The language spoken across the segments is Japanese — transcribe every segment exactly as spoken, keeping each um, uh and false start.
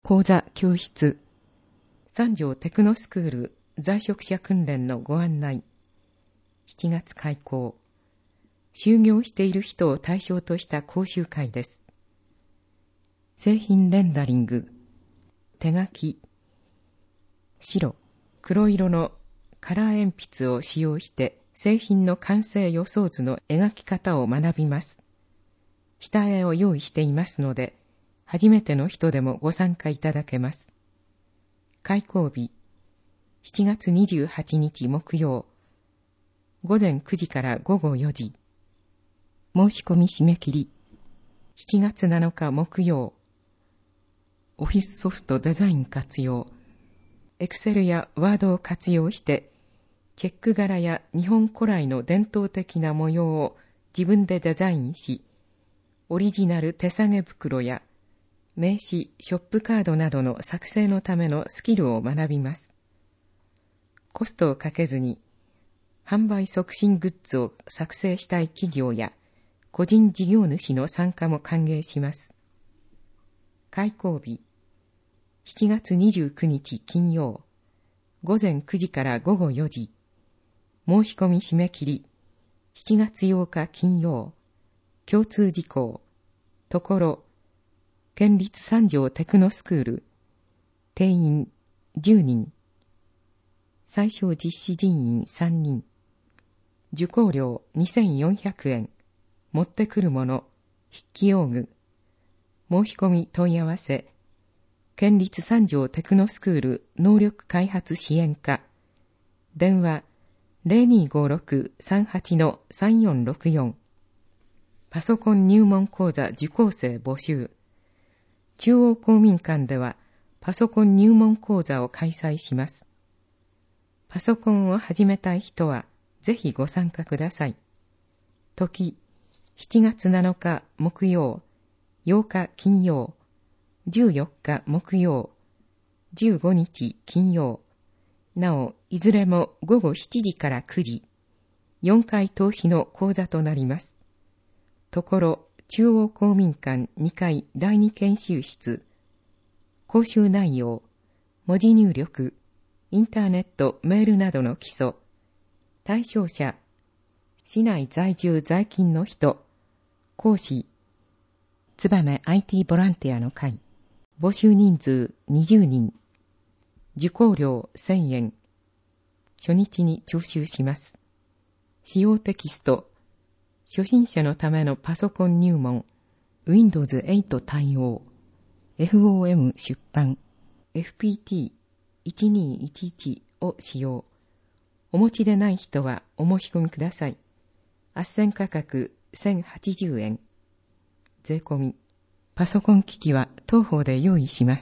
講座教室三条テクノスクール在職者訓練のご案内。しちがつ開講。就業している人を対象とした講習会です。製品レンダリング、手書き、白、黒色のカラー鉛筆を使用して製品の完成予想図の描き方を学びます。下絵を用意していますので、初めての人でもご参加いただけます。開講日、しちがつにじゅうはちにち木曜、ごぜんくじからごごよじ。申し込み締め切り、しちがつなのか木曜。オフィスソフトデザイン活用、Excel や Word を活用して、チェック柄や日本古来の伝統的な模様を自分でデザインし、オリジナル手提げ袋や名刺、ショップカードなどの作成のためのスキルを学びます。コストをかけずに、販売促進グッズを作成したい企業や個人事業主の参加も歓迎します。開講日、しちがつにじゅうくにち金曜、ごぜんくじからごごよじ。申し込み締め切り、しちがつようか金曜。共通事項、ところ、県立三条テクノスクール、定員じゅうにん、最小実施人員さんにん、受講料にせんよんひゃくえん、持ってくるもの、筆記用具、申し込み問い合わせ、県立三条テクノスクール能力開発支援課、電話 ゼロにーごろくさんはちのさんよんろくよん、パソコン入門講座受講生募集。中央公民館ではパソコン入門講座を開催します。パソコンを始めたい人はぜひご参加ください。時、しちがつなのか木曜、ようか金曜、じゅうよっか木曜、じゅうごにち金曜。なお、いずれもごごしちじからくじ、よんかい通しの講座となります。ところ、中央公民館にかいだいに研修室。講習内容、文字入力、インターネット、メールなどの基礎。対象者、市内在住在勤の人。講師、つばめ アイティー ボランティアの会。募集人数にじゅうにん。受講料せんえん。初日に徴収します。使用テキスト。初心者のためのパソコン入門、ウィンドウズエイト 対応、エフオーエム 出版、エフピーティーいちにいちいち を使用。お持ちでない人はお申し込みください。斡旋価格せんはちじゅうえん。税込み。パソコン機器は当方で用意します。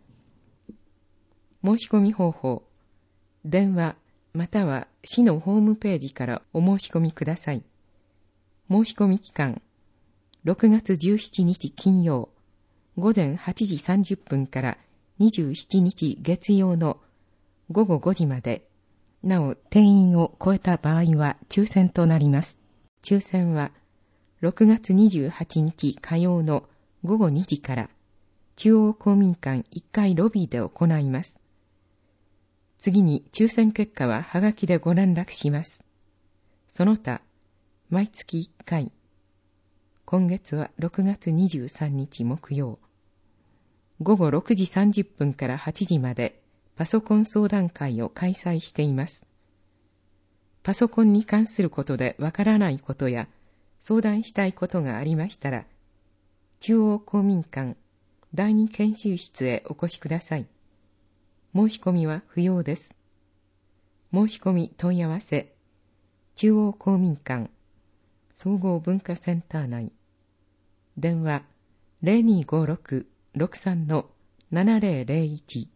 申し込み方法。電話または市のホームページからお申し込みください。申し込み期間、ろくがつじゅうしちにち金曜、ごぜんはちじさんじゅっぷんからにじゅうしちにち月曜のごごごじまで。なお、定員を超えた場合は抽選となります。抽選は、ろくがつにじゅうはちにち火曜のごごにじから、中央公民館いっかいロビーで行います。次に抽選結果ははがきでご連絡します。その他、毎月いっかい。今月はろくがつにじゅうさんにち木曜。ごごろくじさんじゅっぷんからはちじまでパソコン相談会を開催しています。パソコンに関することでわからないことや相談したいことがありましたら、中央公民館だいに研修室へお越しください。申し込みは不要です。申し込み問い合わせ、中央公民館総合文化センター内。電話 ゼロにーごろくろくさんのななぜろぜろいち。